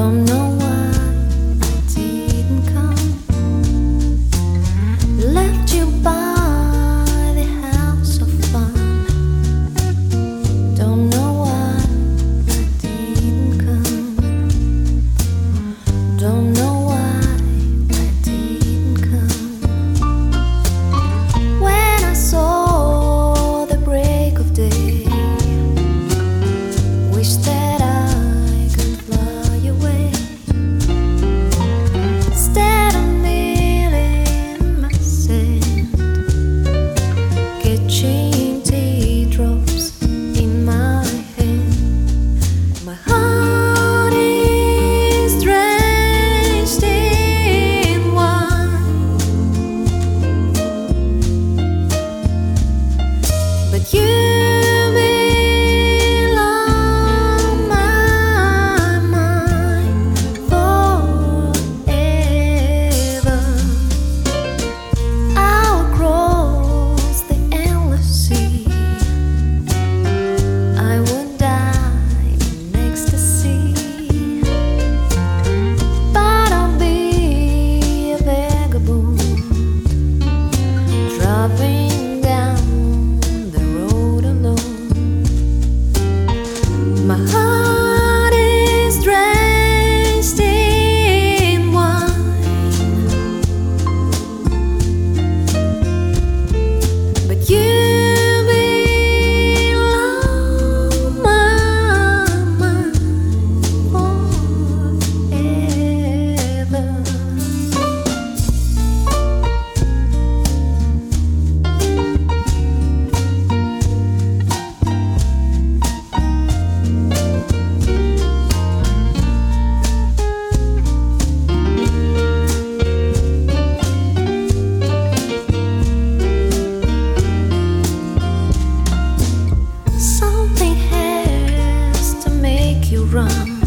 Don't know why I didn't come. Left you by the house of fun. Don't know why I didn't come. Don't know why I didn't come. When I saw the break of day, wish that I could fly away. Instead of kneeling myself, catching teardrops in my hand. My heart is drenched in wine, but you driving down the road alone. My heart is drenched in wine, but you belong my mind forever. Something has to make you run.